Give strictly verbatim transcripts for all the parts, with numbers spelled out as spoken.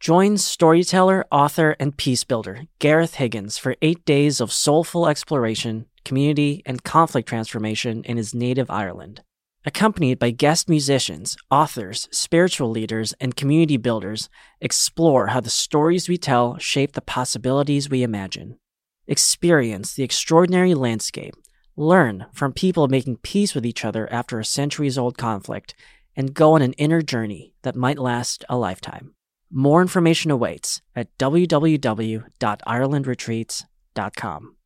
Join storyteller, author, and peace builder Gareth Higgins for eight days of soulful exploration, community, and conflict transformation in his native Ireland. Accompanied by guest musicians, authors, spiritual leaders, and community builders, explore how the stories we tell shape the possibilities we imagine. Experience the extraordinary landscape, learn from people making peace with each other after a centuries-old conflict, and go on an inner journey that might last a lifetime. More information awaits at w w w dot ireland retreats dot com.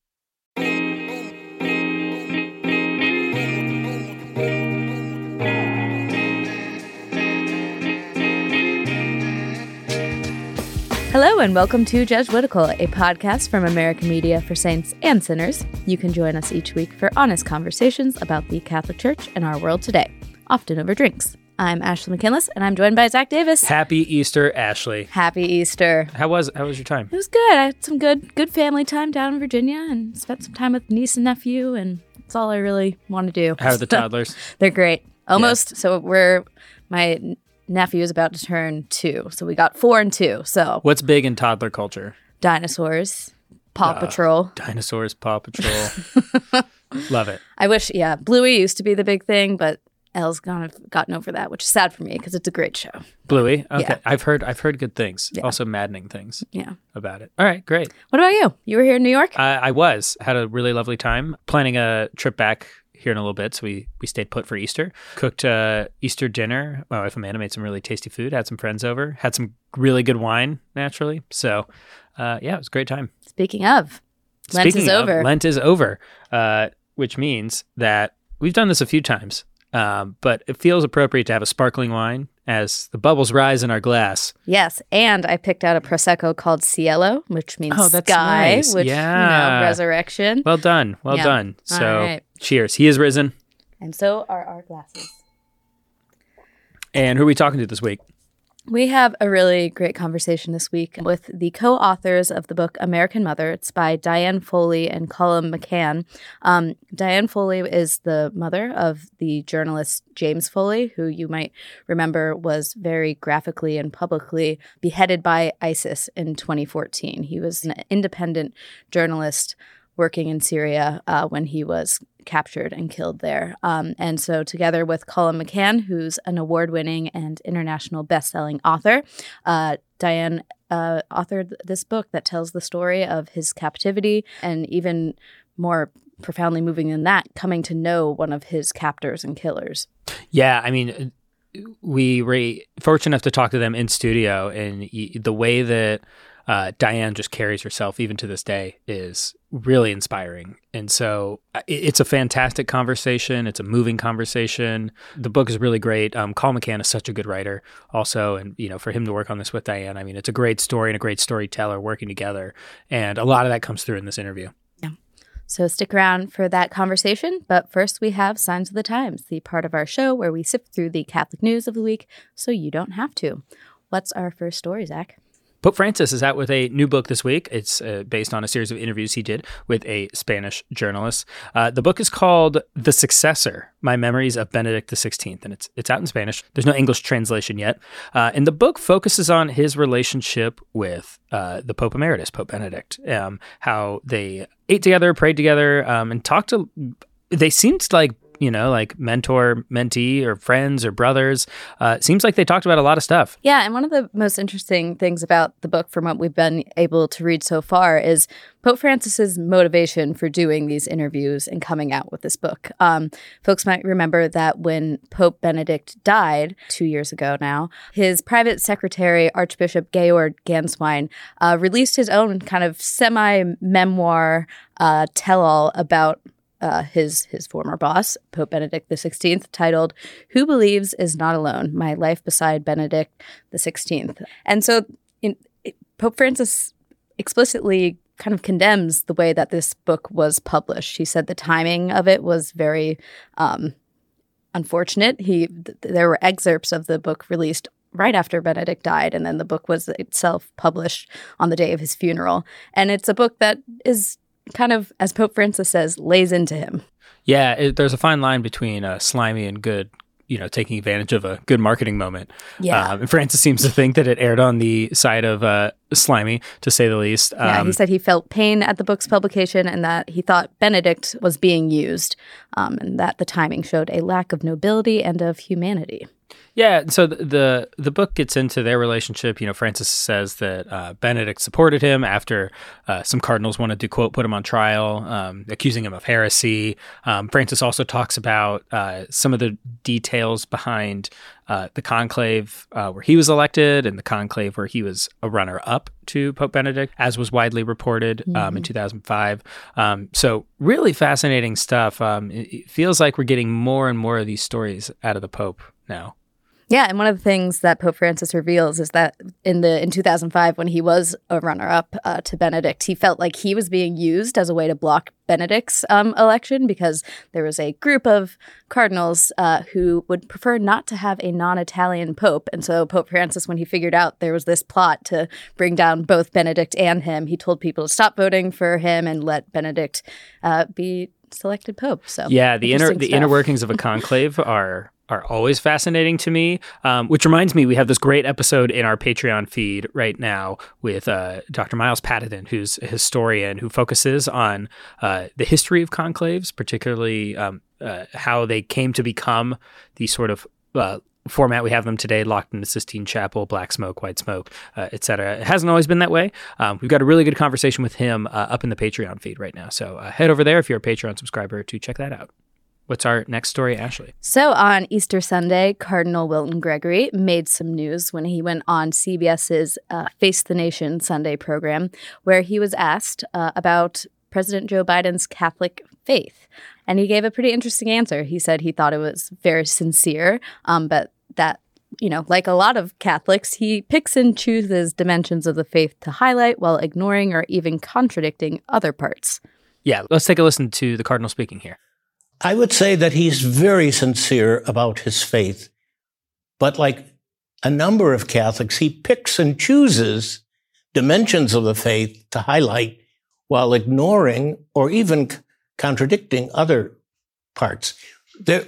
Hello and welcome to Jesuitical, a podcast from American Media for Saints and Sinners. You can join us each week for honest conversations about the Catholic Church and our world today, often over drinks. I'm Ashley McKinless, and I'm joined by Zach Davis. Happy Easter, Ashley. Happy Easter. How was how was your time? It was good. I had some good good family time down in Virginia and spent some time with niece and nephew, and that's all I really want to do. How are the toddlers? They're great. Almost. Yeah. So we're, my nephew is about to turn two. So we got four and two. So what's big in toddler culture? Dinosaurs, Paw uh, Patrol. Dinosaurs, Paw Patrol. Love it. I wish, yeah, Bluey used to be the big thing, but Elle's kind of gotten over that, which is sad for me because it's a great show. Bluey? Okay. Yeah. I've heard I've heard good things. Yeah. Also maddening things yeah. about it. All right, great. What about you? You were here in New York? I, I was. Had a really lovely time. Planning a trip back here in a little bit, so we, we stayed put for Easter. Cooked uh, Easter dinner. My wife Amanda made some really tasty food. Had some friends over. Had some really good wine, naturally. So, uh, yeah, it was a great time. Speaking of, Lent Speaking is of, over. Lent is over, uh, which means that we've done this a few times. Um, but it feels appropriate to have a sparkling wine as the bubbles rise in our glass. Yes, and I picked out a Prosecco called Cielo, which means oh, that's sky, nice. which, yeah. you know, resurrection. Well done. Well yeah. done. So, right. Cheers. He is risen. And so are our glasses. And who are we talking to this week? We have a really great conversation this week with the co-authors of the book American Mother. It's by Diane Foley and Colum McCann. Um, Diane Foley is the mother of the journalist James Foley, who you might remember was very graphically and publicly beheaded by ISIS in twenty fourteen. He was an independent journalist working in Syria uh, when he was captured and killed there. Um, and so together with Colum McCann, who's an award-winning and international best-selling author, uh, Diane uh, authored this book that tells the story of his captivity and even more profoundly moving than that, coming to know one of his captors and killers. Yeah, I mean, we were fortunate enough to talk to them in studio, and the way that Uh, Diane just carries herself even to this day is really inspiring. And so it's a fantastic conversation. It's a moving conversation. The book is really great. Um, Colum McCann is such a good writer also. And, you know, for him to work on this with Diane, I mean, it's a great story and a great storyteller working together. And a lot of that comes through in this interview. Yeah. So stick around for that conversation. But first we have Signs of the Times, the part of our show where we sift through the Catholic news of the week so you don't have to. What's our first story, Zach? Pope Francis is out with a new book this week. It's uh, based on a series of interviews he did with a Spanish journalist. Uh, the book is called The Successor, My Memories of Benedict the sixteenth, and it's it's out in Spanish. There's no English translation yet. Uh, and the book focuses on his relationship with uh, the Pope Emeritus, Pope Benedict, um, how they ate together, prayed together, um, and talked to... They seemed like you know, like mentor, mentee, or friends or brothers. Uh, it seems like they talked about a lot of stuff. Yeah, and one of the most interesting things about the book from what we've been able to read so far is Pope Francis's motivation for doing these interviews and coming out with this book. Um, folks might remember that when Pope Benedict died two years ago now, his private secretary, Archbishop Georg Ganswein, uh, released his own kind of semi-memoir uh, tell-all about Uh, his his former boss, Pope Benedict the sixteenth, titled "Who Believes Is Not Alone: My Life Beside Benedict the sixteenth." And so in, Pope Francis explicitly kind of condemns the way that this book was published. He said the timing of it was very um, unfortunate. He th- there were excerpts of the book released right after Benedict died, and then the book was itself published on the day of his funeral. And it's a book that is kind of, as Pope Francis says, lays into him. Yeah, it, there's a fine line between uh, slimy and good you know, taking advantage of a good marketing moment. Yeah. Um, and Francis seems to think that it aired on the side of uh, slimy, to say the least. Um, yeah, he said he felt pain at the book's publication and that he thought Benedict was being used, um, and that the timing showed a lack of nobility and of humanity. Yeah, so the, the the book gets into their relationship. You know, Francis says that uh, Benedict supported him after uh, some cardinals wanted to, quote, put him on trial, um, accusing him of heresy. Um, Francis also talks about uh, some of the details behind uh, the conclave uh, where he was elected and the conclave where he was a runner-up to Pope Benedict, as was widely reported um, mm-hmm. in two thousand five. Um, so really fascinating stuff. Um, it, it feels like we're getting more and more of these stories out of the Pope now. Yeah, and one of the things that Pope Francis reveals is that in the in two thousand five, when he was a runner-up uh, to Benedict, he felt like he was being used as a way to block Benedict's um, election because there was a group of cardinals uh, who would prefer not to have a non-Italian pope. And so Pope Francis, when he figured out there was this plot to bring down both Benedict and him, he told people to stop voting for him and let Benedict uh, be selected pope. So yeah, the inner the stuff. inner workings of a conclave are are always fascinating to me, um, which reminds me, we have this great episode in our Patreon feed right now with uh, Doctor Miles Patterson, who's a historian who focuses on uh, the history of conclaves, particularly um, uh, how they came to become the sort of uh, format we have them today, locked in the Sistine Chapel, black smoke, white smoke, uh, et cetera. It hasn't always been that way. Um, we've got a really good conversation with him uh, up in the Patreon feed right now. So uh, head over there if you're a Patreon subscriber to check that out. What's our next story, Ashley? So on Easter Sunday, Cardinal Wilton Gregory made some news when he went on CBS's uh, Face the Nation Sunday program, where he was asked uh, about President Joe Biden's Catholic faith. And he gave a pretty interesting answer. He said he thought it was very sincere, um, but that, you know, like a lot of Catholics, he picks and chooses dimensions of the faith to highlight while ignoring or even contradicting other parts. Yeah, let's take a listen to the Cardinal speaking here. I would say that he's very sincere about his faith, but like a number of Catholics, he picks and chooses dimensions of the faith to highlight while ignoring or even c- contradicting other parts. There,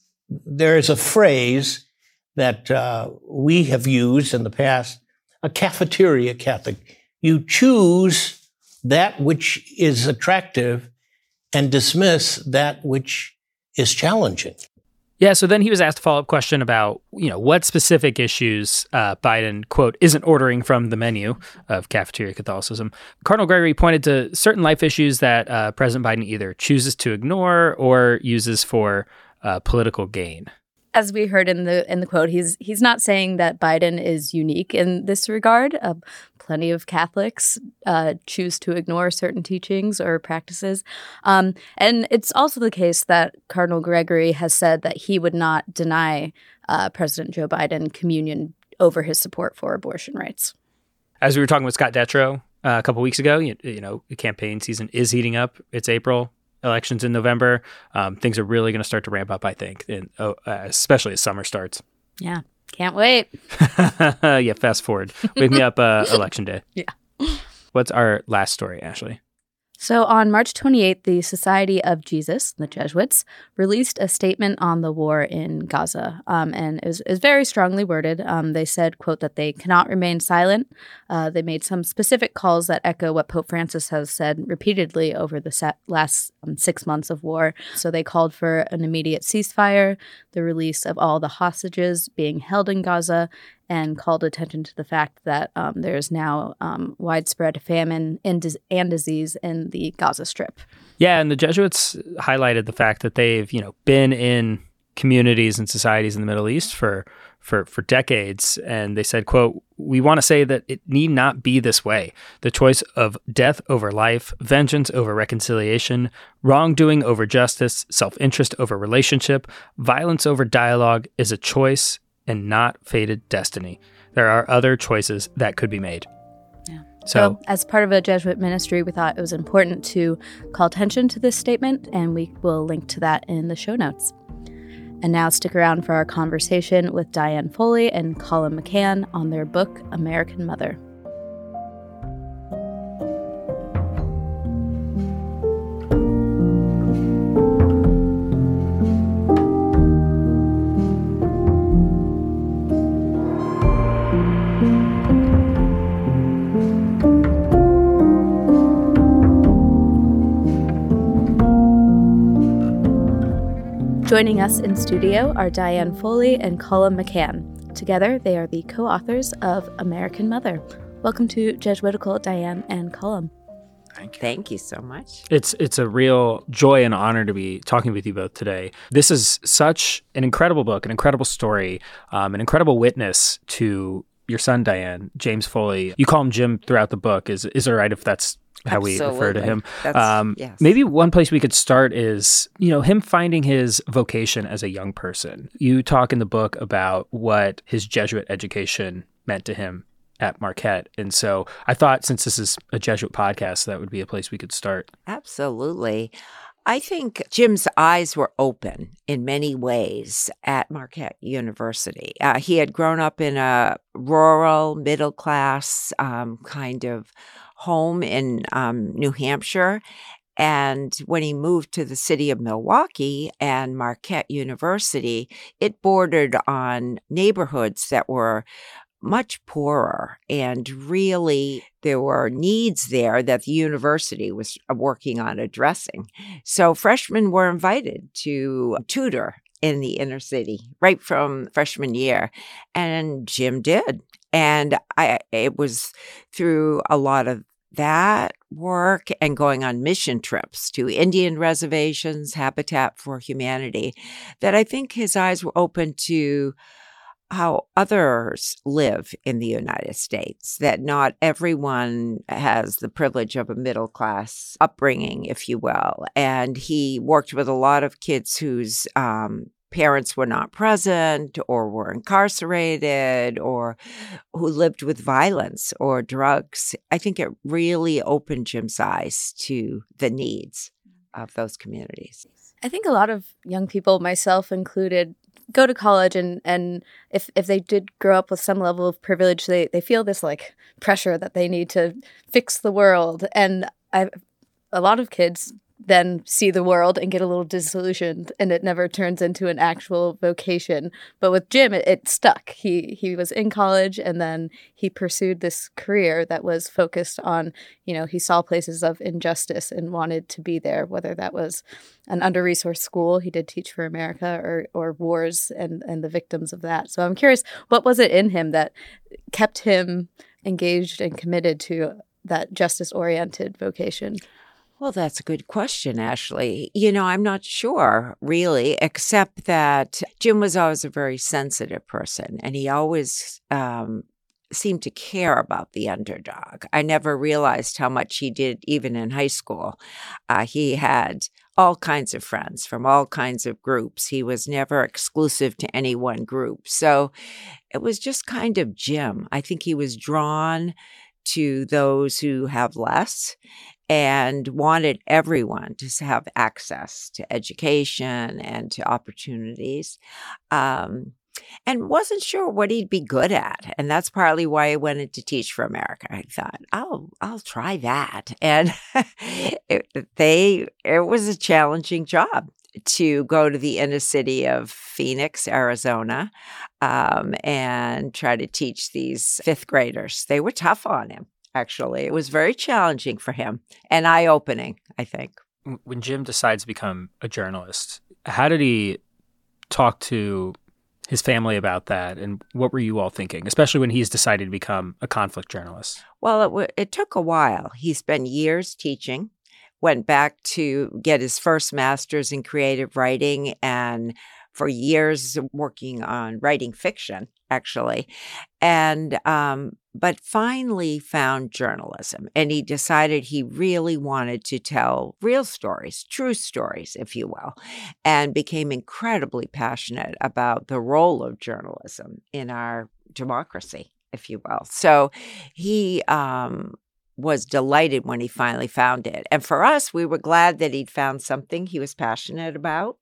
there is a phrase that uh, we have used in the past, a cafeteria Catholic. You choose that which is attractive and dismiss that which is challenging. Yeah, so then he was asked a follow-up question about, you know, what specific issues uh, Biden, quote, isn't ordering from the menu of cafeteria Catholicism. Cardinal Gregory pointed to certain life issues that uh, President Biden either chooses to ignore or uses for uh, political gain. As we heard in the in the quote, he's he's not saying that Biden is unique in this regard. Uh, plenty of Catholics uh, choose to ignore certain teachings or practices. Um, and it's also the case that Cardinal Gregory has said that he would not deny uh, President Joe Biden communion over his support for abortion rights. As we were talking with Scott Detrow uh, a couple weeks ago, you, you know, the campaign season is heating up. It's April. Elections in November. Um, things are really going to start to ramp up, I think, and oh, uh, especially as summer starts. Yeah, can't wait. Yeah, fast forward. Wake me up uh, election day. Yeah. What's our last story, Ashley? So on March twenty-eighth, the Society of Jesus, the Jesuits, released a statement on the war in Gaza, um, and it was, it was very strongly worded. Um, they said, quote, that they cannot remain silent. Uh, they made some specific calls that echo what Pope Francis has said repeatedly over the set last um, six months of war. So they called for an immediate ceasefire, the release of all the hostages being held in Gaza, and called attention to the fact that um, there is now um, widespread famine and, dis- and disease in the Gaza Strip. Yeah, and the Jesuits highlighted the fact that they've, you know, been in communities and societies in the Middle East for for for decades, and they said, quote, "We want to say that it need not be this way. The choice of death over life, vengeance over reconciliation, wrongdoing over justice, self-interest over relationship, violence over dialogue is a choice and not fated destiny. There are other choices that could be made." Yeah. So, so, as part of a Jesuit ministry, we thought it was important to call attention to this statement, and we will link to that in the show notes. And now stick around for our conversation with Diane Foley and Colin McCann on their book, American Mother. Joining us in studio are Diane Foley and Colum McCann. Together, they are the co-authors of American Mother. Welcome to Jesuitical, Diane and Colum. Thank you. Thank you so much. It's it's a real joy and honor to be talking with you both today. This is such an incredible book, an incredible story, um, an incredible witness to your son, Diane, James Foley. You call him Jim throughout the book. Is is it right if that's how Absolutely. we refer to him? Um, yes. Maybe one place we could start is, you know, him finding his vocation as a young person. You talk in the book about what his Jesuit education meant to him at Marquette. And so I thought, since this is a Jesuit podcast, that would be a place we could start. Absolutely. I think Jim's eyes were open in many ways at Marquette University. Uh, he had grown up in a rural, middle-class um, kind of home in um, New Hampshire. And when he moved to the city of Milwaukee and Marquette University, it bordered on neighborhoods that were much poorer, and really there were needs there that the university was working on addressing. So freshmen were invited to tutor in the inner city right from freshman year, and Jim did. And I, it was through a lot of that work and going on mission trips to Indian reservations, Habitat for Humanity, that I think his eyes were open to how others live in the United States, that not everyone has the privilege of a middle-class upbringing, if you will. And he worked with a lot of kids whose um, parents were not present or were incarcerated or who lived with violence or drugs. I think it really opened Jim's eyes to the needs of those communities. I think a lot of young people, myself included, go to college and, and if, if they did grow up with some level of privilege, they, they feel this like pressure that they need to fix the world. And I, a lot of kids then see the world and get a little disillusioned, and it never turns into an actual vocation. But with Jim, it, it stuck. He he was in college, and then he pursued this career that was focused on, you know, he saw places of injustice and wanted to be there, whether that was an under-resourced school, he did Teach for America, or or wars and, and the victims of that. So I'm curious, what was it in him that kept him engaged and committed to that justice-oriented vocation? Well, that's a good question, Ashley. You know, I'm not sure, really, except that Jim was always a very sensitive person, and he always um, seemed to care about the underdog. I never realized how much he did even in high school. Uh, he had all kinds of friends from all kinds of groups. He was never exclusive to any one group. So it was just kind of Jim. I think he was drawn to those who have less and wanted everyone to have access to education and to opportunities, um, and wasn't sure what he'd be good at. And that's partly why I went into Teach for America. I thought, oh, I'll try that. And it, they, it was a challenging job to go to the inner city of Phoenix, Arizona, um, and try to teach these fifth graders. They were tough on him. Actually, it was very challenging for him and eye-opening, I think. When Jim decides to become a journalist, how did he talk to his family about that? And what were you all thinking, especially when he's decided to become a conflict journalist? Well, it, w- it took a while. He spent years teaching, went back to get his first master's in creative writing, and for years working on writing fiction, actually. And, um, but finally found journalism, and he decided he really wanted to tell real stories, true stories, if you will, and became incredibly passionate about the role of journalism in our democracy, if you will. So he, um, was delighted when he finally found it. And for us, we were glad that he'd found something he was passionate about.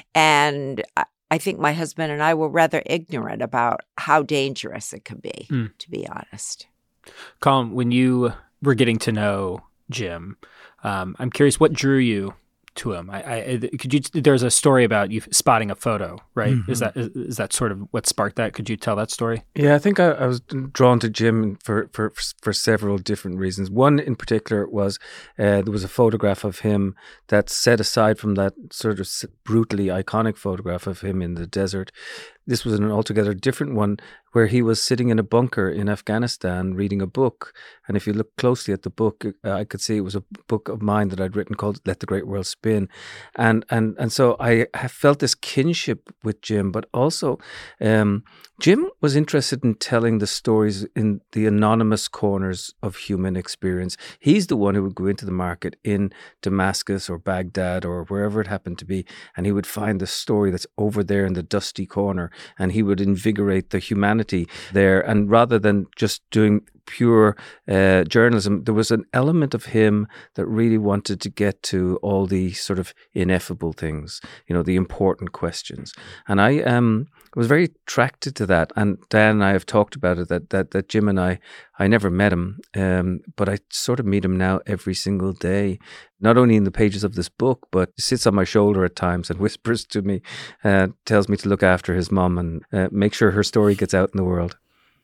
And I think my husband and I were rather ignorant about how dangerous it could be, mm. to be honest. Colum, when you were getting to know Jim, um, I'm curious what drew you to him? I, I could you? There's a story about you spotting a photo, right? Mm-hmm. Is that is, is that sort of what sparked that? Could you tell that story? Yeah, I think I, I was drawn to Jim for, for for several different reasons. One in particular was uh, there was a photograph of him that's set aside from that sort of brutally iconic photograph of him in the desert. This was an altogether different one where he was sitting in a bunker in Afghanistan reading a book. And if you look closely at the book, uh, I could see it was a book of mine that I'd written called Let the Great World Spin. And and and so I have felt this kinship with Jim, but also um, Jim was interested in telling the stories in the anonymous corners of human experience. He's the one who would go into the market in Damascus or Baghdad or wherever it happened to be, and he would find the story that's over there in the dusty corner, and he would invigorate the humanity there. And rather than just doing pure uh, journalism, there was an element of him that really wanted to get to all the sort of ineffable things, you know, the important questions. And I um, was very attracted to that. And Dan and I have talked about it, that that, that Jim and I, I never met him, um, but I sort of meet him now every single day, not only in the pages of this book, but he sits on my shoulder at times and whispers to me, uh, tells me to look after his mom and uh, make sure her story gets out in the world.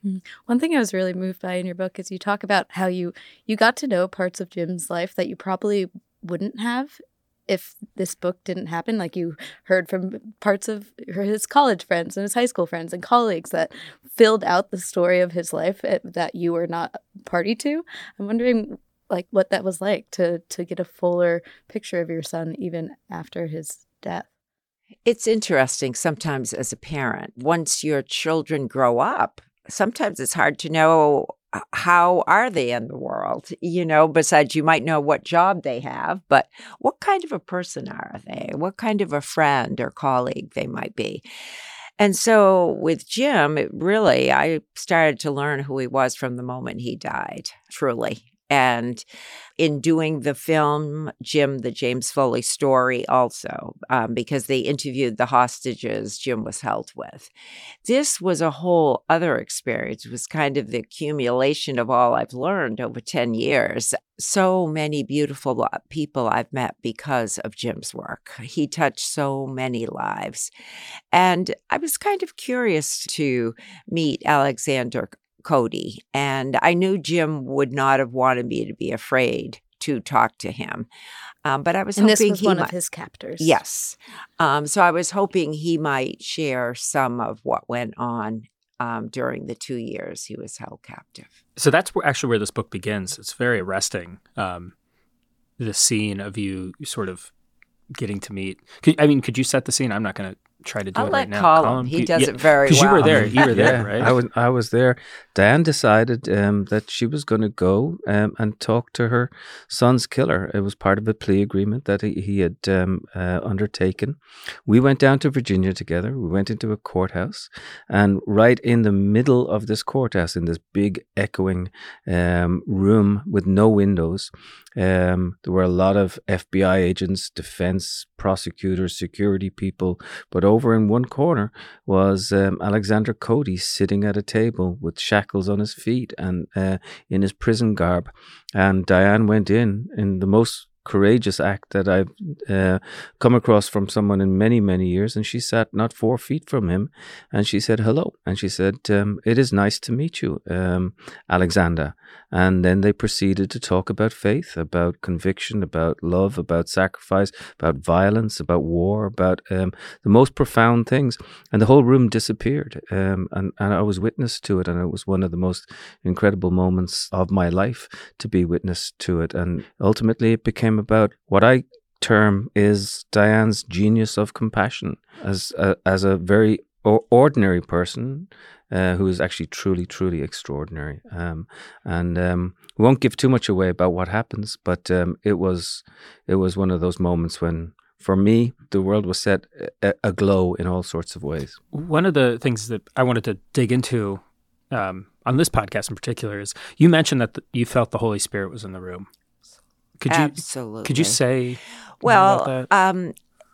One thing I was really moved by in your book is you talk about how you you got to know parts of Jim's life that you probably wouldn't have if this book didn't happen. Like you heard from parts of his college friends and his high school friends and colleagues that filled out the story of his life that you were not party to. I'm wondering like what that was like to to get a fuller picture of your son even after his death. It's interesting sometimes as a parent, once your children grow up, sometimes it's hard to know how are they in the world, you know, besides you might know what job they have, but what kind of a person are they? What kind of a friend or colleague they might be? And so with Jim, it really, I started to learn who he was from the moment he died, truly. And in doing the film, Jim, the James Foley story also, um, because they interviewed the hostages Jim was held with. This was a whole other experience. It was kind of the accumulation of all I've learned over ten years. So many beautiful people I've met because of Jim's work. He touched so many lives. And I was kind of curious to meet Alexander Cody. And I knew Jim would not have wanted me to be afraid to talk to him. Um, but I was and hoping this was he one might, of his captors. Yes. Um, so I was hoping he might share some of what went on um, during the two years he was held captive. So that's where, actually where this book begins. It's very arresting. Um, the scene of you sort of getting to meet. Could, I mean, could you set the scene? I'm not going to try to do I'll it let right now. Colin. Colin, He you- does yeah, it very well. Because you were there. You were there, Yeah, right? I was I was there. Diane decided um, that she was going to go um, and talk to her son's killer. It was part of a plea agreement that he, he had um, uh, undertaken. We went down to Virginia together. We went into a courthouse, and right in the middle of this courthouse, in this big echoing um, room with no windows, um, there were a lot of F B I agents, defense prosecutors, security people, but over in one corner was um, Alexander Cody sitting at a table with shackles on his feet and uh, in his prison garb. And Diane went in in the most courageous act that I've uh, come across from someone in many, many years. And she sat not four feet from him and she said, hello. And she said, um, it is nice to meet you, um, Alexander. And then they proceeded to talk about faith, about conviction, about love, about sacrifice, about violence, about war, about um, the most profound things. And the whole room disappeared. Um, and, and I was witness to it. And it was one of the most incredible moments of my life to be witness to it. And ultimately it became about what I term is Diane's genius of compassion as a, as a very o- ordinary person uh, who is actually truly, truly extraordinary. Um, and um, we won't give too much away about what happens, but um, it was it was one of those moments when, for me, the world was set a- aglow in all sorts of ways. One of the things that I wanted to dig into um, on this podcast in particular is you mentioned that the, you felt the Holy Spirit was in the room. Could you Absolutely. Could you say well, about that? um,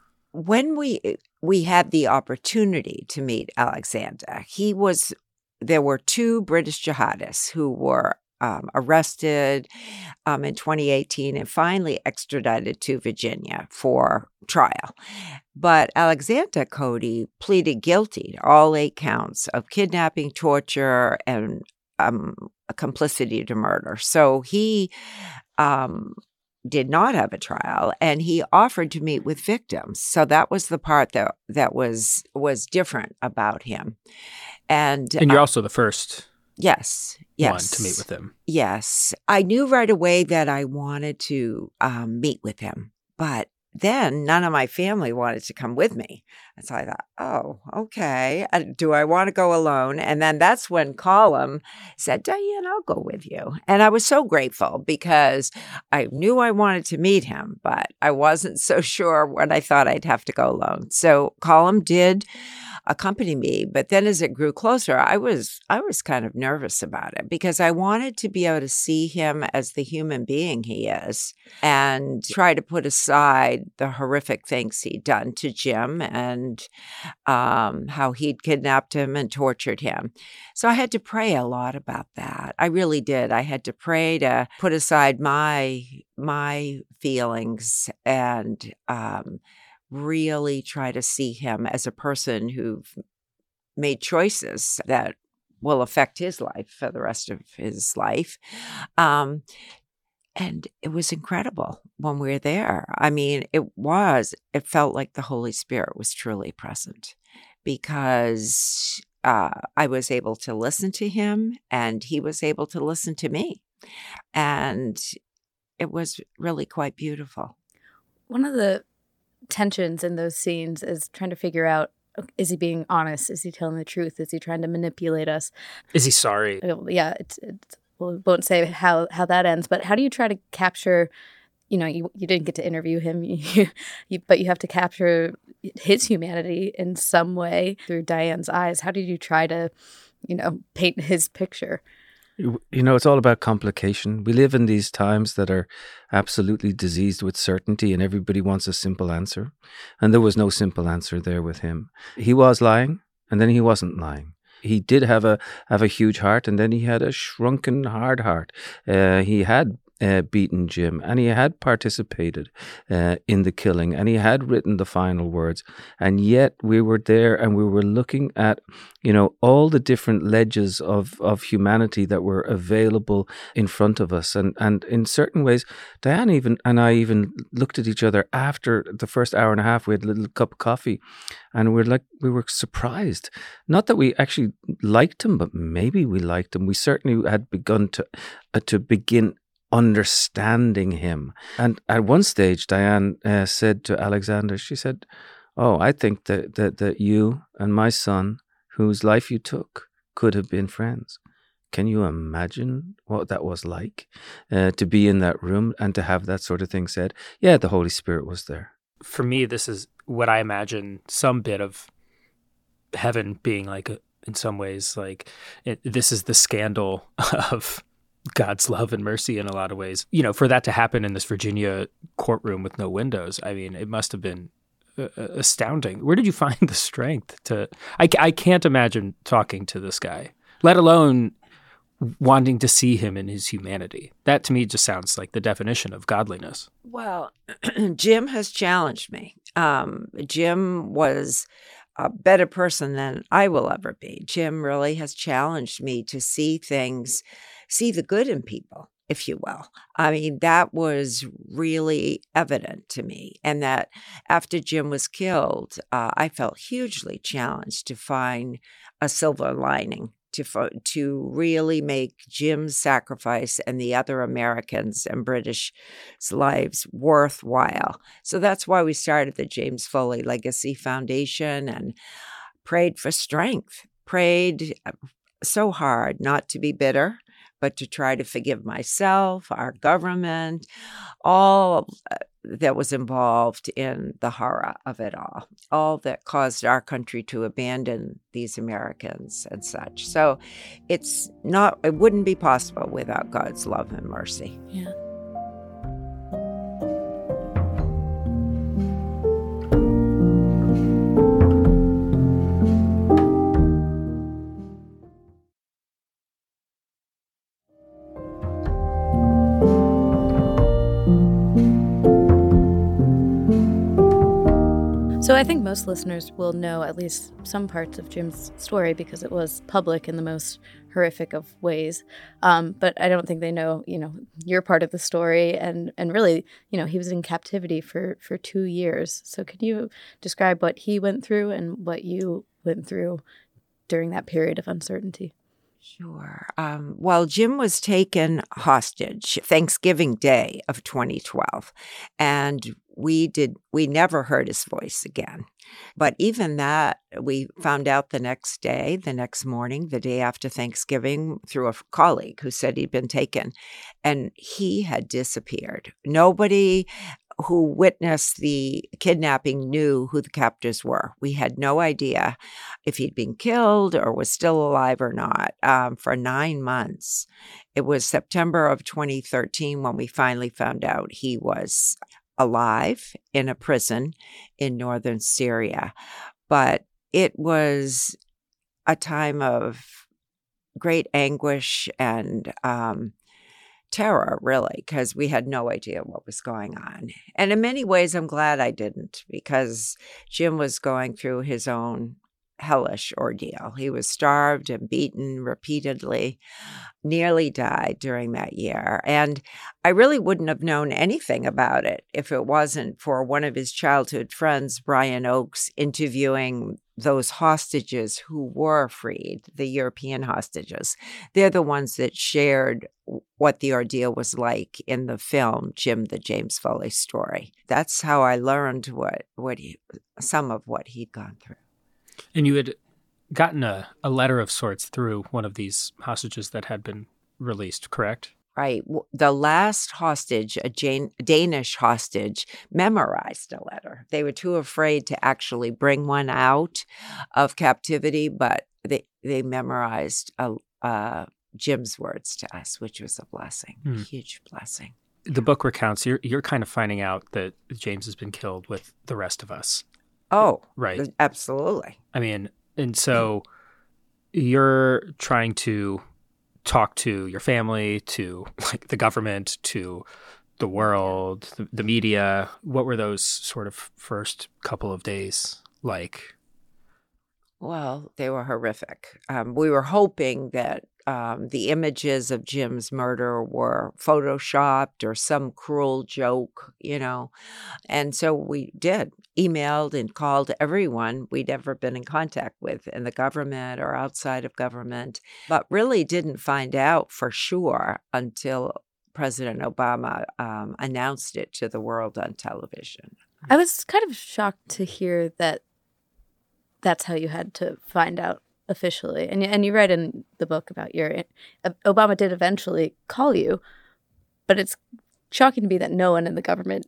when we we had the opportunity to meet Alexander, he was there were two British jihadists who were um, arrested um, in twenty eighteen and finally extradited to Virginia for trial. But Alexander Cody pleaded guilty to all eight counts of kidnapping, torture, and um, complicity to murder. So he um, did not have a trial, and he offered to meet with victims. So that was the part that that was was different about him. And and you're uh, also the first yes, yes. one to meet with him. Yes. I knew right away that I wanted to um, meet with him, but then none of my family wanted to come with me. And so I thought, oh, okay. Uh, do I want to go alone? And then that's when Colum said, Diane, I'll go with you. And I was so grateful because I knew I wanted to meet him, but I wasn't so sure when I thought I'd have to go alone. So Colum did accompany me. But then as it grew closer, I was I was kind of nervous about it because I wanted to be able to see him as the human being he is and try to put aside the horrific things he'd done to Jim and um, how he'd kidnapped him and tortured him. So I had to pray a lot about that. I really did. I had to pray to put aside my my feelings and um really try to see him as a person who made choices that will affect his life for the rest of his life. Um, and it was incredible when we were there. I mean, it was, it felt like the Holy Spirit was truly present because uh, I was able to listen to him and he was able to listen to me. And it was really quite beautiful. One of the tensions in those scenes is trying to figure out, is he being honest? Is he telling the truth? Is he trying to manipulate us? Is he sorry? Yeah, it's, it's, we won't say how, how that ends, but how do you try to capture, you know, you, you didn't get to interview him, you, you, but you have to capture his humanity in some way through Diane's eyes. How did you try to, you know, paint his picture? You know, it's all about complication. We live in these times that are absolutely diseased with certainty and everybody wants a simple answer. And there was no simple answer there with him. He was lying and then he wasn't lying. He did have a have a huge heart and then he had a shrunken, hard heart. Uh, he had Uh, beaten Jim and he had participated uh, in the killing and he had written the final words, and yet we were there and we were looking at, you know, all the different ledges of of humanity that were available in front of us, and and in certain ways Diane even and I even looked at each other after the first hour and a half. We had a little cup of coffee and we we're like we were surprised, not that we actually liked him, but maybe we liked him. We certainly had begun to uh, to begin understanding him. And at one stage, Diane uh, said to Alexander, she said, oh, I think that, that that you and my son, whose life you took, could have been friends. Can you imagine what that was like uh, to be in that room and to have that sort of thing said? Yeah, the Holy Spirit was there. For me, this is what I imagine some bit of heaven being like, a, in some ways, like it, this is the scandal of God's love and mercy in a lot of ways. You know, for that to happen in this Virginia courtroom with no windows, I mean, it must have been uh, astounding. Where did you find the strength to, I, I can't imagine talking to this guy, let alone wanting to see him in his humanity. That to me just sounds like the definition of godliness. Well, Jim has challenged me. Um, Jim was a better person than I will ever be. Jim really has challenged me to see things, see the good in people, if you will. I mean, that was really evident to me. And that after Jim was killed, uh, I felt hugely challenged to find a silver lining, to to really make Jim's sacrifice and the other Americans and British lives worthwhile. So that's why we started the James Foley Legacy Foundation and prayed for strength, prayed so hard not to be bitter, but to try to forgive myself, our government, all that was involved in the horror of it all, all that caused our country to abandon these Americans and such. So it's not, it wouldn't be possible without God's love and mercy. Yeah. So I think most listeners will know at least some parts of Jim's story because it was public in the most horrific of ways. Um, but I don't think they know, you know, your part of the story. And, and really, you know, he was in captivity for, for two years. So can you describe what he went through and what you went through during that period of uncertainty? Sure. Um, well, Jim was taken hostage Thanksgiving Day of twenty twelve, and we did we never heard his voice again. But even that, we found out the next day, the next morning, the day after Thanksgiving, through a colleague who said he'd been taken, and he had disappeared. Nobody who witnessed the kidnapping knew who the captors were. We had no idea if he'd been killed or was still alive or not um, for nine months. It was September of twenty thirteen when we finally found out he was alive in a prison in northern Syria. But it was a time of great anguish and um terror, really, because we had no idea what was going on. And in many ways, I'm glad I didn't, because Jim was going through his own hellish ordeal. He was starved and beaten repeatedly, nearly died during that year. And I really wouldn't have known anything about it if it wasn't for one of his childhood friends, Brian Oakes, interviewing those hostages who were freed, the European hostages. They're the ones that shared what the ordeal was like in the film, Jim, the James Foley Story. That's how I learned what, what he, some of what he'd gone through. And you had gotten a, a letter of sorts through one of these hostages that had been released, correct? Right. The last hostage, a Jane, Danish hostage, memorized a letter. They were too afraid to actually bring one out of captivity, but they, they memorized a, uh, Jim's words to us, which was a blessing, hmm. a huge blessing. The book recounts, you're, you're kind of finding out that James has been killed with the rest of us. Oh, right. Absolutely. I mean, and so you're trying to talk to your family, to like the government, to the world, the, the media. What were those sort of first couple of days like? Well, they were horrific. Um, we were hoping that um, the images of Jim's murder were photoshopped or some cruel joke, you know. And so we did, emailed and called everyone we'd ever been in contact with in the government or outside of government, but really didn't find out for sure until President Obama um, announced it to the world on television. I was kind of shocked to hear that that's how you had to find out officially. And, and you write in the book about your, Obama did eventually call you, but it's shocking to me that no one in the government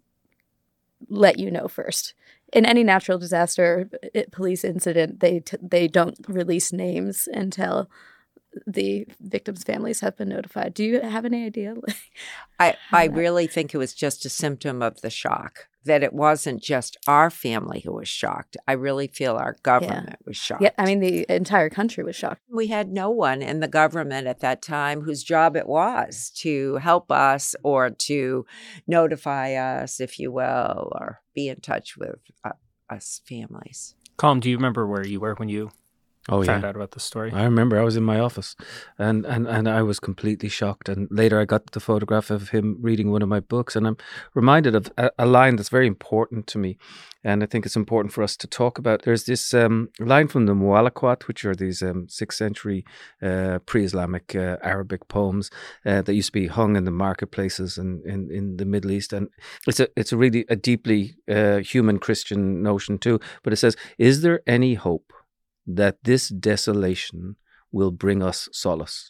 let you know first. In any natural disaster, police incident, they t- they don't release names until the victims' families have been notified. Do you have any idea? I, I really think it was just a symptom of the shock, that it wasn't just our family who was shocked. I really feel our government yeah. was shocked. Yeah, I mean, the entire country was shocked. We had no one in the government at that time whose job it was to help us or to notify us, if you will, or be in touch with uh, us families. Colm, do you remember where you were when you Oh, found yeah. out about the story? I remember I was in my office and, and, and I was completely shocked. And later I got the photograph of him reading one of my books, and I'm reminded of a, a line that's very important to me. And I think it's important for us to talk about. There's this um, line from the Mu'allaqat, which are these um, sixth century uh, pre-Islamic uh, Arabic poems uh, that used to be hung in the marketplaces in, in, in the Middle East. And it's a, it's a really a deeply uh, human Christian notion too. But it says, "Is there any hope that this desolation will bring us solace?"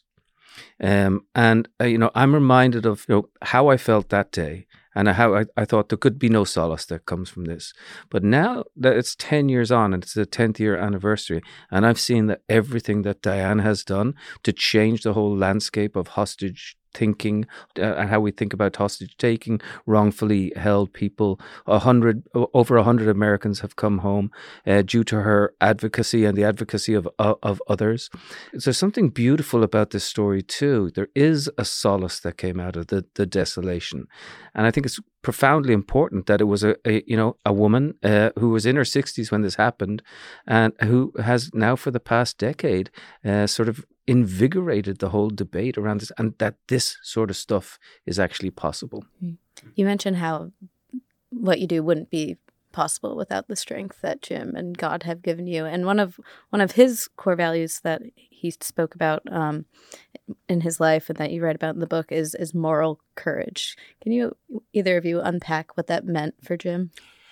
Um, and, uh, you know, I'm reminded of, you know, how I felt that day and how I, I thought there could be no solace that comes from this. But now that it's ten years on and it's the tenth year anniversary, and I've seen that everything that Diane has done to change the whole landscape of hostage thinking uh, and how we think about hostage taking, wrongfully held people. A hundred, over a hundred Americans have come home uh, due to her advocacy and the advocacy of uh, of others. There's something beautiful about this story too. There is a solace that came out of the, the desolation, and I think it's profoundly important that it was a, a you know a woman uh, who was in her sixties when this happened, and who has now for the past decade uh, sort of invigorated the whole debate around this, and that this sort of stuff is actually possible. You mentioned how what you do wouldn't be possible without the strength that Jim and God have given you. And one of one of his core values that he spoke about um, in his life and that you write about in the book is is moral courage. Can you, either of you, unpack what that meant for Jim?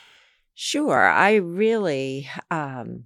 Sure. I really um,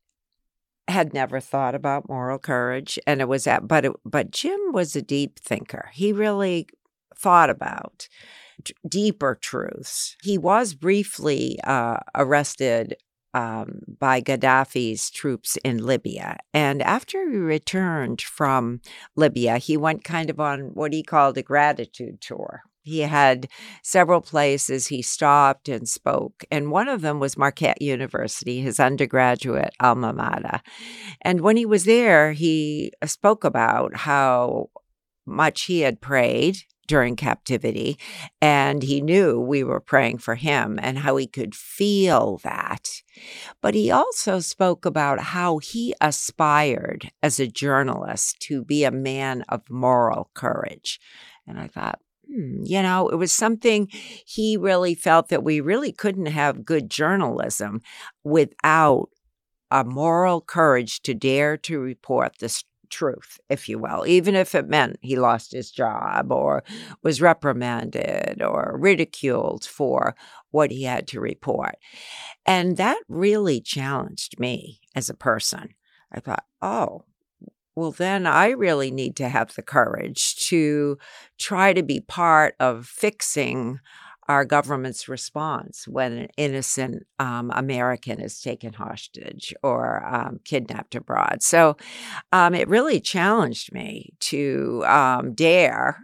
had never thought about moral courage, and it was at, but it, but Jim was a deep thinker. He really thought about t- deeper truths. He was briefly uh, arrested um, by Gaddafi's troops in Libya, and after he returned from Libya, he went kind of on what he called a gratitude tour. He had several places he stopped and spoke, and one of them was Marquette University, his undergraduate alma mater. And when he was there, he spoke about how much he had prayed during captivity, and he knew we were praying for him and how he could feel that. But he also spoke about how he aspired as a journalist to be a man of moral courage. And I thought, You know, it was something he really felt that we really couldn't have good journalism without a moral courage to dare to report the truth, if you will, even if it meant he lost his job or was reprimanded or ridiculed for what he had to report. And that really challenged me as a person. I thought, oh, well, then I really need to have the courage to try to be part of fixing our government's response when an innocent um, American is taken hostage or um, kidnapped abroad. So um, it really challenged me to um, dare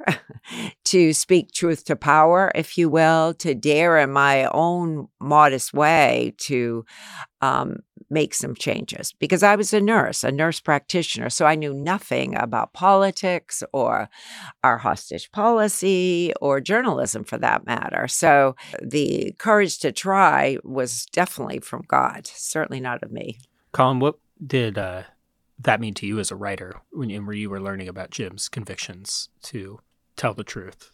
to speak truth to power, if you will, to dare in my own modest way to um, make some changes, because I was a nurse, a nurse practitioner. So I knew nothing about politics or our hostage policy or journalism for that matter. So the courage to try was definitely from God, certainly not of me. Colin, what did uh, that mean to you as a writer when you, when you were learning about Jim's convictions to tell the truth?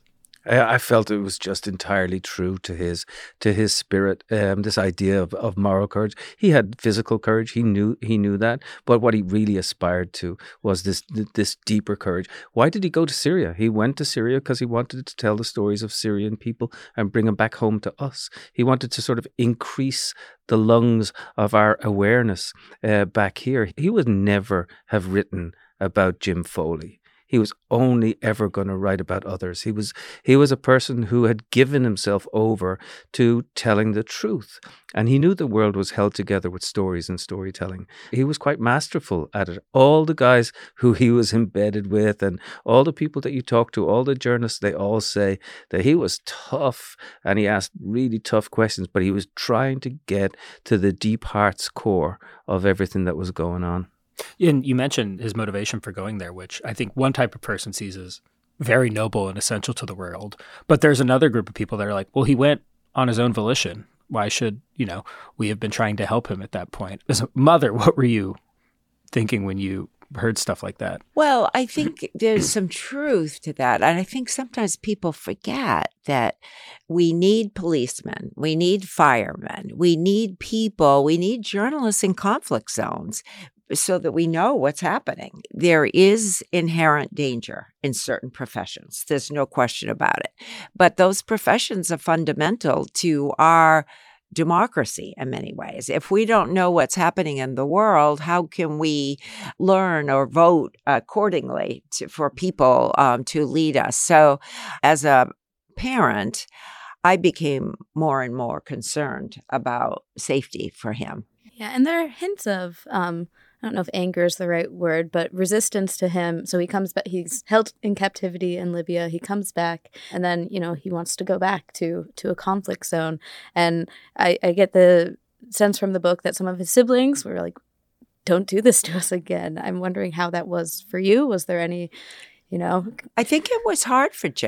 I felt it was just entirely true to his to his spirit. Um, this idea of, of moral courage. He had physical courage. He knew he knew that. But what he really aspired to was this this deeper courage. Why did he go to Syria? He went to Syria because he wanted to tell the stories of Syrian people and bring them back home to us. He wanted to sort of increase the lungs of our awareness uh, back here. He would never have written about Jim Foley. He was only ever going to write about others. He was he was a person who had given himself over to telling the truth. And he knew the world was held together with stories and storytelling. He was quite masterful at it. All the guys who he was embedded with and all the people that you talk to, all the journalists, they all say that he was tough and he asked really tough questions, but he was trying to get to the deep heart's core of everything that was going on. And you mentioned his motivation for going there, which I think one type of person sees as very noble and essential to the world. But there's another group of people that are like, well, he went on his own volition. Why should, you know, we have been trying to help him at that point? As a mother, what were you thinking when you heard stuff like that? Well, I think there's some truth to that. And I think sometimes people forget that we need policemen, we need firemen, we need people, we need journalists in conflict zones, so that we know what's happening. There is inherent danger in certain professions. There's no question about it. But those professions are fundamental to our democracy in many ways. If we don't know what's happening in the world, how can we learn or vote accordingly to, for people um, to lead us? So as a parent, I became more and more concerned about safety for him. Yeah, and there are hints of um I don't know if anger is the right word, but resistance to him. So he comes back, he's held in captivity in Libya. He comes back and then, you know, he wants to go back to to a conflict zone. And I, I get the sense from the book that some of his siblings were like, don't do this to us again. I'm wondering how that was for you. Was there any, you know? I think it was hard for Jim.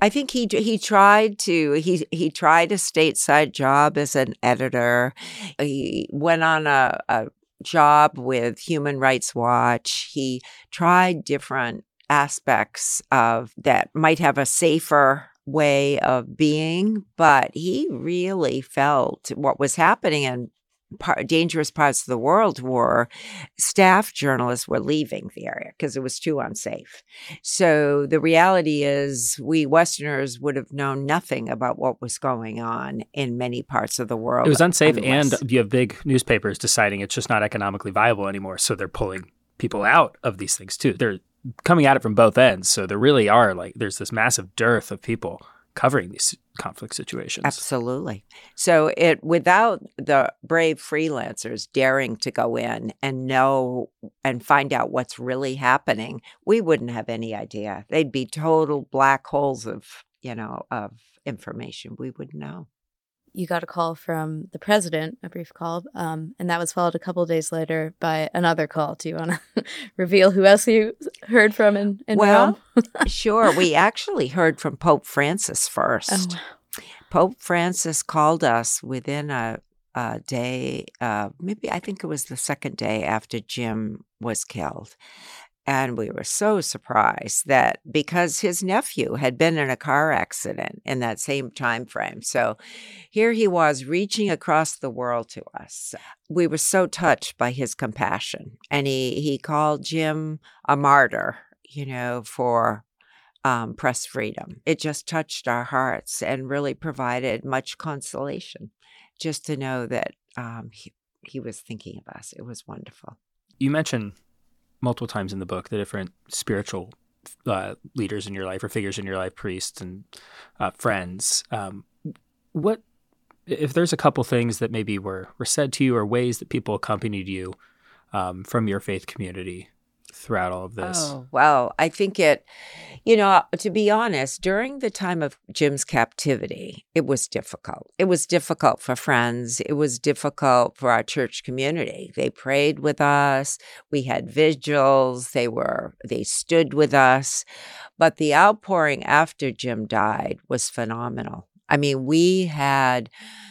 I think he he tried to he he tried a stateside job as an editor. He went on a, a job with Human Rights Watch. He tried different aspects of that might have a safer way of being, but he really felt what was happening in Part, dangerous parts of the world were staff journalists were leaving the area because it was too unsafe. So the reality is we Westerners would have known nothing about what was going on in many parts of the world. It was unsafe, unless- and you have big newspapers deciding it's just not economically viable anymore. So they're pulling people out of these things too. They're coming at it from both ends. So there really are like, there's this massive dearth of people covering these conflict situations. Absolutely. So it without the brave freelancers daring to go in and know and find out what's really happening, we wouldn't have any idea. They'd be total black holes of, you know, of information. We wouldn't know. You got a call from the president, a brief call, um, and that was followed a couple of days later by another call. Do you want to reveal who else you heard from in, in well, Rome? Sure. We actually heard from Pope Francis first. Oh. Pope Francis called us within a, a day, uh, maybe I think it was the second day after Jim was killed. And we were so surprised that because his nephew had been in a car accident in that same time frame. So here he was reaching across the world to us. We were so touched by his compassion. And he, he called Jim a martyr, you know, for um, press freedom. It just touched our hearts and really provided much consolation just to know that um, he, he was thinking of us. It was wonderful. You mentioned multiple times in the book the different spiritual uh, leaders in your life or figures in your life, priests and uh, friends. Um, what if there's a couple things that maybe were, were said to you or ways that people accompanied you um, from your faith community throughout all of this? Oh, well, I think it, you know, to be honest, during the time of Jim's captivity, it was difficult. It was difficult for friends. It was difficult for our church community. They prayed with us. We had vigils. They were, they stood with us. But the outpouring after Jim died was phenomenal. I mean, we had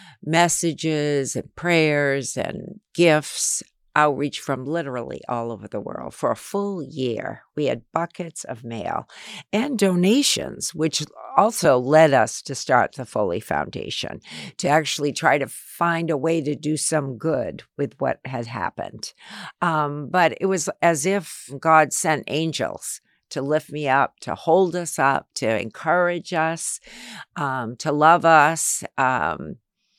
messages and prayers and gifts, outreach from literally all over the world for a full year. We had buckets of mail and donations, which also led us to start the Foley Foundation, to actually try to find a way to do some good with what had happened. Um, but it was as if God sent angels to lift me up, to hold us up, to encourage us, um, to love us. Um,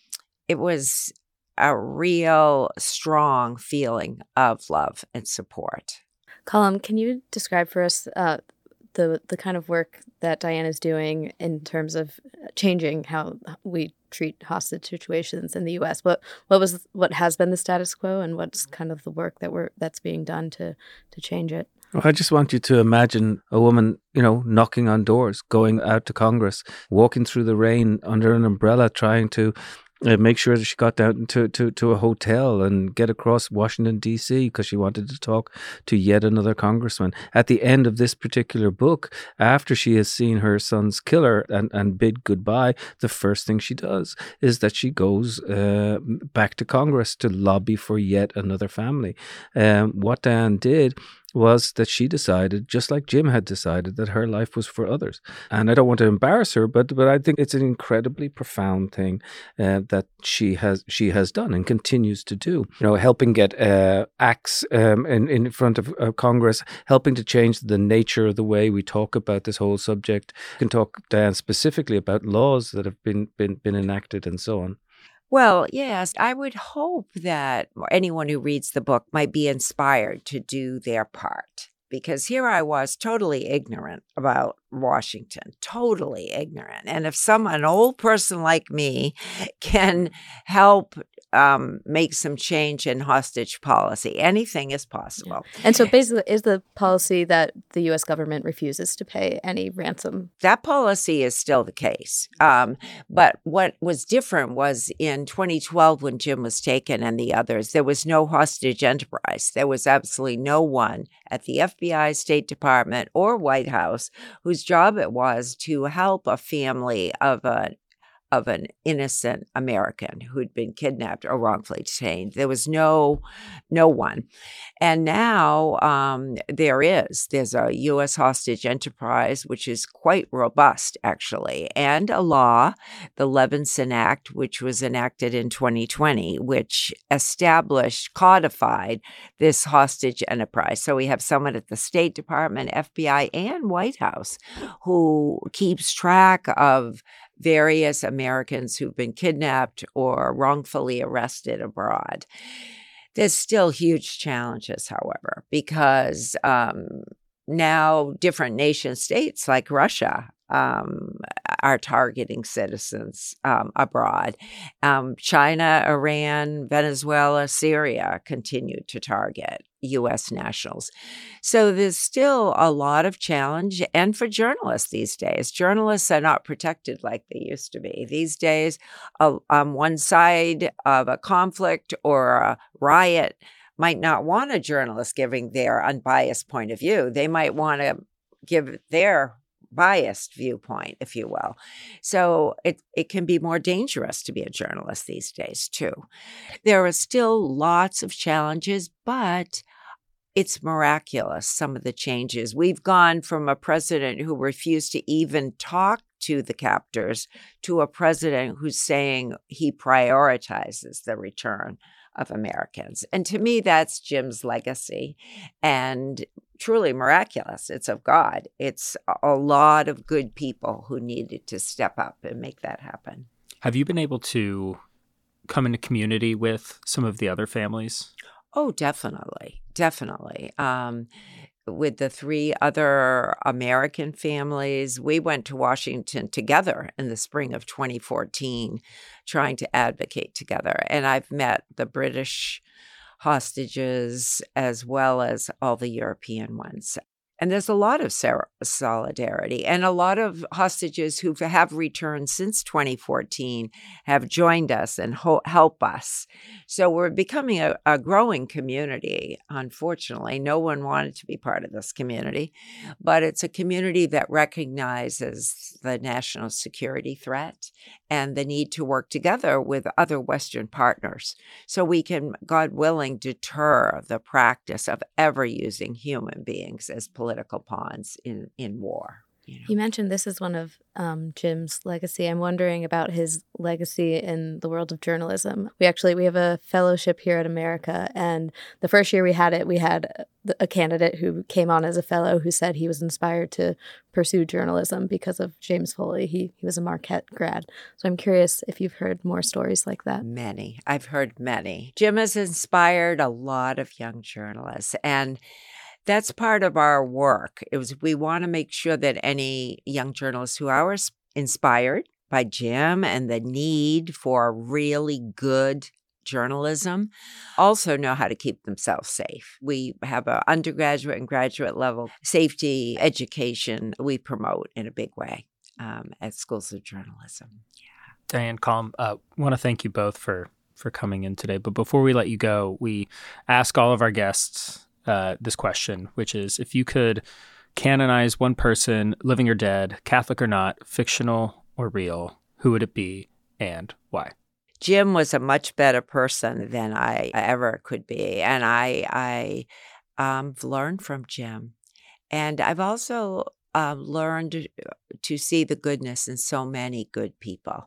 it was a real strong feeling of love and support. Colm, can you describe for us uh, the the kind of work that Diane is doing in terms of changing how we treat hostage situations in the U S? What what was what has been the status quo, and what's kind of the work that we're that's being done to to change it? Well, I just want you to imagine a woman, you know, knocking on doors, going out to Congress, walking through the rain under an umbrella, trying to Uh, make sure that she got down to, to, to a hotel and get across Washington, D C because she wanted to talk to yet another congressman. At the end of this particular book, after she has seen her son's killer and, and bid goodbye, the first thing she does is that she goes uh, back to Congress to lobby for yet another family. Um, what Diane did was that she decided, just like Jim had decided, that her life was for others. And I don't want to embarrass her, but but I think it's an incredibly profound thing uh, that she has she has done and continues to do. You know, helping get uh, acts um, in, in front of uh, Congress, helping to change the nature of the way we talk about this whole subject. You can talk, Diane, specifically about laws that have been been, been enacted and so on. Well, yes, I would hope that anyone who reads the book might be inspired to do their part, because here I was totally ignorant about Washington, totally ignorant. And if some, an old person like me can help um, make some change in hostage policy. Anything is possible. Yeah. And so basically, is the policy that the U S government refuses to pay any ransom? That policy is still the case. Um, but what was different was in twenty twelve, when Jim was taken and the others, there was no hostage enterprise. There was absolutely no one at the F B I, State Department, or White House whose job it was to help a family of a of an innocent American who'd been kidnapped or wrongfully detained. There was no, no one. And now um, there is. There's a U S hostage enterprise, which is quite robust, actually, and a law, the Levinson Act, which was enacted in twenty twenty, which established, codified this hostage enterprise. So we have someone at the State Department, F B I, and White House who keeps track of various Americans who've been kidnapped or wrongfully arrested abroad. There's still huge challenges, however, because um, now different nation states like Russia um, are targeting citizens um, abroad. Um, China, Iran, Venezuela, Syria continue to target U S nationals. So there's still a lot of challenge. And for journalists these days, journalists are not protected like they used to be. These days, uh, on one side of a conflict or a riot might not want a journalist giving their unbiased point of view. They might want to give their biased viewpoint, if you will. So it, it can be more dangerous to be a journalist these days, too. There are still lots of challenges, but it's miraculous, some of the changes. We've gone from a president who refused to even talk to the captors to a president who's saying he prioritizes the return of Americans. And to me, that's Jim's legacy and truly miraculous. It's of God. It's a lot of good people who needed to step up and make that happen. Have you been able to come into community with some of the other families? Oh, definitely. Definitely. Um, with the three other American families, we went to Washington together in the spring of twenty fourteen, trying to advocate together. And I've met the British hostages as well as all the European ones. And there's a lot of solidarity, and a lot of hostages who have returned since twenty fourteen have joined us and ho- help us. So we're becoming a, a growing community. Unfortunately, no one wanted to be part of this community, but it's a community that recognizes the national security threat and the need to work together with other Western partners so we can, God willing, deter the practice of ever using human beings as political pawns in, in war. You know? You mentioned this is one of um, Jim's legacy. I'm wondering about his legacy in the world of journalism. We actually, we have a fellowship here at America, and the first year we had it, we had a candidate who came on as a fellow who said he was inspired to pursue journalism because of James Foley. He, he was a Marquette grad. So I'm curious if you've heard more stories like that. Many. I've heard many. Jim has inspired a lot of young journalists, and that's part of our work. It was, we want to make sure that any young journalists who are inspired by Jim and the need for really good journalism also know how to keep themselves safe. We have an undergraduate and graduate level safety education we promote in a big way um, at schools of journalism. Yeah. Diane, Colm, uh, want to thank you both for, for coming in today. But before we let you go, we ask all of our guests Uh, this question, which is, if you could canonize one person, living or dead, Catholic or not, fictional or real, who would it be and why? Jim was a much better person than I ever could be. And I, I um, learned from Jim. And I've also uh, learned to see the goodness in so many good people.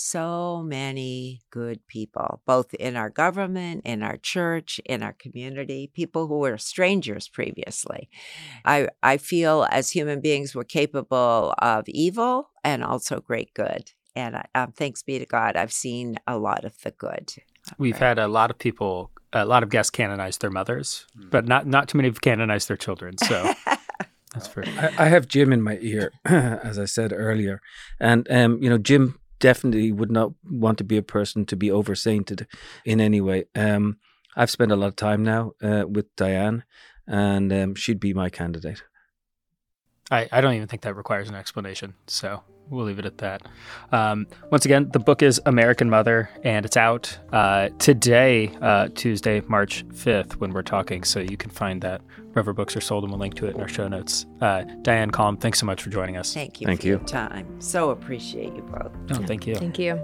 So many good people, both in our government, in our church, in our community, people who were strangers previously. I, I feel as human beings we're capable of evil and also great good. And um, thanks be to God, I've seen a lot of the good. We've right. had a lot of people, a lot of guests canonize their mothers, mm. but not, not too many have canonized their children. So that's fair. I, I have Jim in my ear, as I said earlier. And, um, you know, Jim definitely would not want to be a person to be over-sainted in any way. Um, I've spent a lot of time now uh, with Diane, and um, she'd be my candidate. I, I don't even think that requires an explanation, so we'll leave it at that. Um, once again, the book is American Mother, and it's out uh, today, uh, Tuesday, March fifth, when we're talking, so you can find that wherever books are sold, and we'll link to it in our show notes. Uh, Diane Calm, thanks so much for joining us. Thank you Thank for you. your time. So appreciate you both. Oh, thank you. Thank you.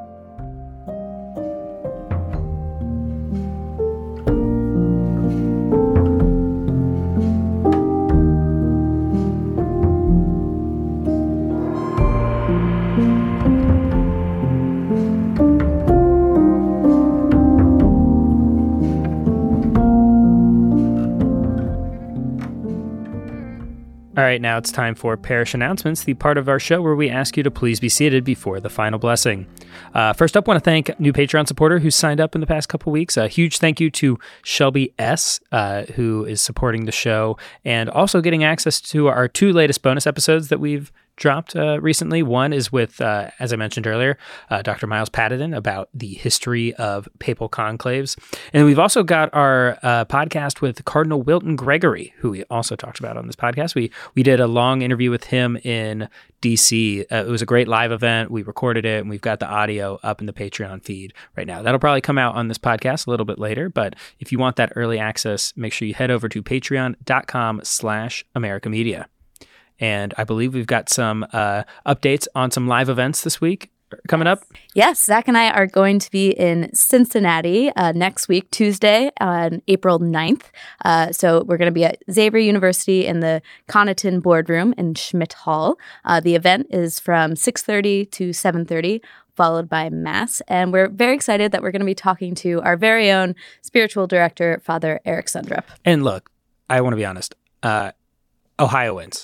All right, now it's time for parish announcements, the part of our show where we ask you to please be seated before the final blessing. Uh, first up, I want to thank a new Patreon supporter who signed up in the past couple weeks. A huge thank you to Shelby S., uh, who is supporting the show and also getting access to our two latest bonus episodes that we've dropped uh, recently. One is with, uh, as I mentioned earlier, uh, Doctor Miles Patterson about the history of papal conclaves. And we've also got our uh, podcast with Cardinal Wilton Gregory, who we also talked about on this podcast. We we did a long interview with him in D C. Uh, it was a great live event. We recorded it, and we've got the audio up in the Patreon feed right now. That'll probably come out on this podcast a little bit later, but if you want that early access, make sure you head over to patreon.com slash America Media. And I believe we've got some uh, updates on some live events this week coming up. Yes, Zach and I are going to be in Cincinnati uh, next week, Tuesday, on April ninth. Uh, so we're going to be at Xavier University in the Connaughton Boardroom in Schmidt Hall. Uh, the event is from six thirty to seven thirty, followed by Mass. And we're very excited that we're going to be talking to our very own spiritual director, Father Eric Sundrup. And look, I want to be honest. Uh, Ohio wins.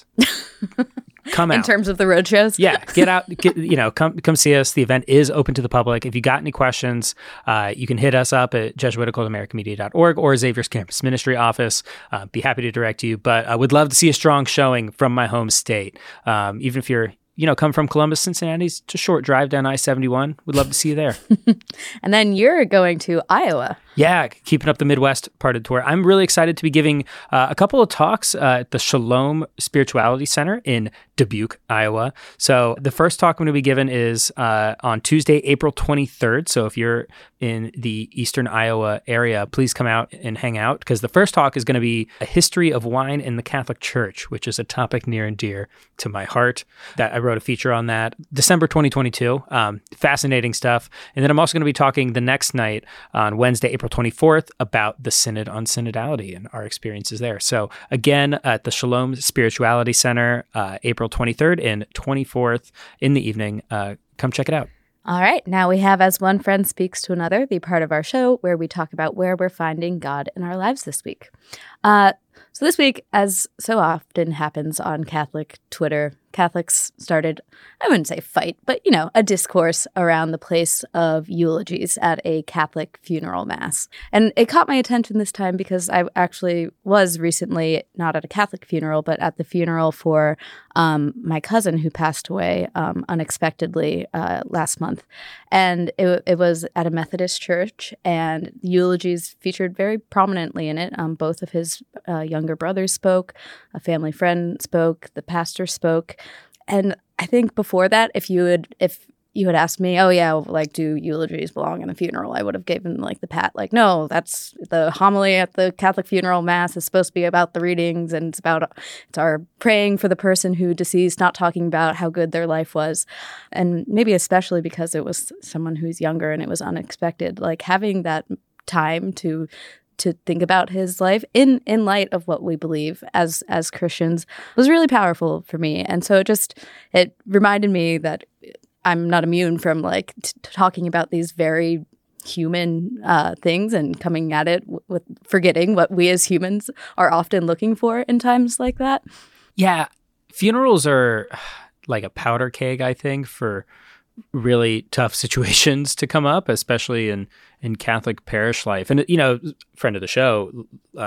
Come out. In terms of the road shows? Yeah, get out, get, you know, come come see us. The event is open to the public. If you got any questions, uh, you can hit us up at jesuitical dot american media dot org or Xavier's Campus Ministry office. Uh, be happy to direct you, but I would love to see a strong showing from my home state. Um, even if you're, you know, come from Columbus, Cincinnati, it's a short drive down I seventy-one. We'd love to see you there. And then you're going to Iowa. Yeah, keeping up the Midwest part of the tour. I'm really excited to be giving uh, a couple of talks uh, at the Shalom Spirituality Center in Dubuque, Iowa. So the first talk I'm going to be giving is uh, on Tuesday, April twenty-third. So if you're in the eastern Iowa area, please come out and hang out, because the first talk is going to be a history of wine in the Catholic Church, which is a topic near and dear to my heart. That I wrote a feature on that December twenty twenty-two. Um, fascinating stuff. And then I'm also going to be talking the next night on Wednesday, April twenty-fourth, about the Synod on Synodality and our experiences there. So again, at the Shalom Spirituality Center, uh, April twenty-third and twenty-fourth in the evening. Uh, come check it out. All right. Now we have As One Friend Speaks to Another, the part of our show where we talk about where we're finding God in our lives this week. Uh, so this week, as so often happens on Catholic Twitter, Catholics started, I wouldn't say fight, but, you know, a discourse around the place of eulogies at a Catholic funeral mass. And it caught my attention this time because I actually was recently, not at a Catholic funeral, but at the funeral for um, my cousin who passed away um, unexpectedly uh, last month. And it, it was at a Methodist church, and eulogies featured very prominently in it. Um, both of his uh, younger brothers spoke, a family friend spoke, the pastor spoke. And I think before that, if you had if you had asked me, oh yeah, like, do eulogies belong in a funeral, I would have given like the pat, like, no, that's the homily at the Catholic funeral mass is supposed to be about the readings, and it's about it's our praying for the person who deceased, not talking about how good their life was. And maybe especially because it was someone who's younger and it was unexpected, like having that time to to think about his life in, in light of what we believe as as Christians was really powerful for me. And so it just, it reminded me that I'm not immune from like t- talking about these very human uh, things and coming at it w- with forgetting what we as humans are often looking for in times like that. Yeah, funerals are like a powder keg, I think, for really tough situations to come up, especially in, in Catholic parish life. And, you know, friend of the show, uh,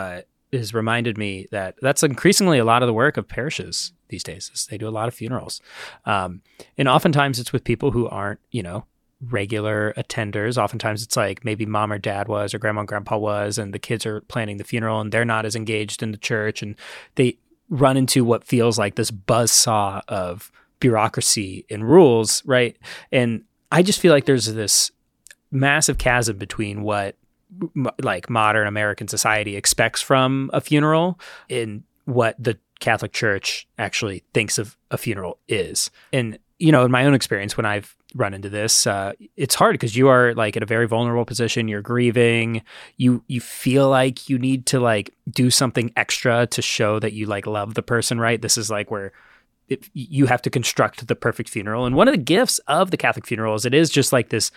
has reminded me that that's increasingly a lot of the work of parishes these days. Is they do a lot of funerals. Um, and oftentimes it's with people who aren't, you know, regular attenders. Oftentimes it's like maybe mom or dad was, or grandma and grandpa was, and the kids are planning the funeral and they're not as engaged in the church. And they run into what feels like this buzzsaw of bureaucracy and rules, right? And I just feel like there's this massive chasm between what m- like modern American society expects from a funeral and what the Catholic Church actually thinks of a funeral is. And, you know, in my own experience, when I've run into this, uh, it's hard because you are like in a very vulnerable position. You're grieving. You you feel like you need to like do something extra to show that you like love the person, right? This is like where it, you have to construct the perfect funeral. And one of the gifts of the Catholic funeral is it is just like this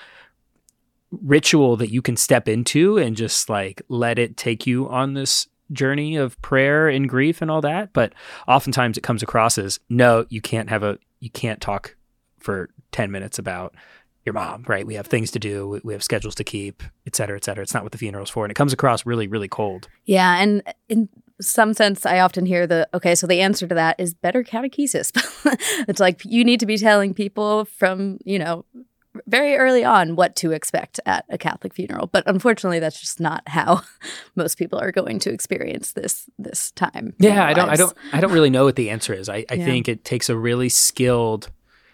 ritual that you can step into and just like let it take you on this journey of prayer and grief and all that. But oftentimes it comes across as, no, you can't have a, you can't talk for ten minutes about your mom, right? We have things to do. We have schedules to keep, et cetera, et cetera. It's not what the funeral's for. And it comes across really, really cold. Yeah. And in some sense, I often hear the, okay, so the answer to that is better catechesis. It's like, you need to be telling people from, you know, very early on what to expect at a Catholic funeral. But unfortunately, that's just not how most people are going to experience this this time. Yeah, I don't I don't I don't really know what the answer is. I, I Yeah. think it takes a really skilled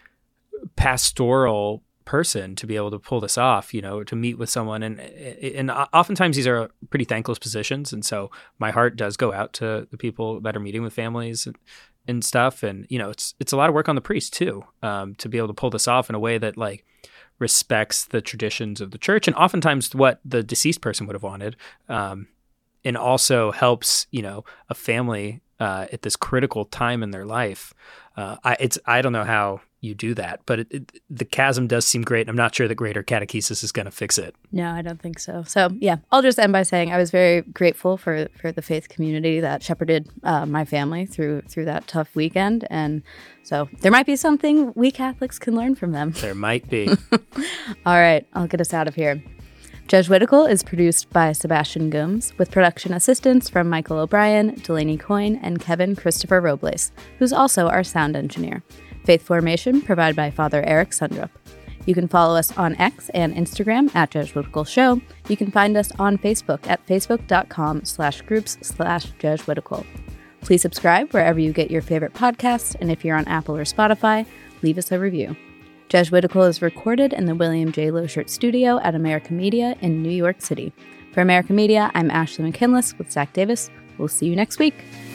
pastoral person to be able to pull this off, you know, to meet with someone. And and oftentimes these are pretty thankless positions. And so my heart does go out to the people that are meeting with families and, and stuff. And, you know, it's it's a lot of work on the priest too, um, to be able to pull this off in a way that like respects the traditions of the church and oftentimes what the deceased person would have wanted, um, and also helps, you know, a family uh, at this critical time in their life. Uh, I, it's I don't know how you do that, but it, it, the chasm does seem great. I'm not sure that greater catechesis is going to fix it. No, I don't think so. So yeah, I'll just end by saying I was very grateful for for the faith community that shepherded uh, my family through through that tough weekend, and so there might be something we Catholics can learn from them. There might be. All right, I'll get us out of here. Jesuitical is produced by Sebastian Gomes, with production assistance from Michael O'Brien, Delaney Coyne, and Kevin Christopher Robles, who's also our sound engineer. Faith formation provided by Father Eric Sundrup. You can follow us on X and Instagram at Jesuitical Show. You can find us on Facebook at facebook.com slash groups slash Jesuitical. Please subscribe wherever you get your favorite podcasts, and if you're on Apple or Spotify, leave us a review. Jesuitical is recorded in the William J. Loschert Studio at America Media in New York City. For America Media, I'm Ashley McKinless with Zach Davis. We'll see you next week.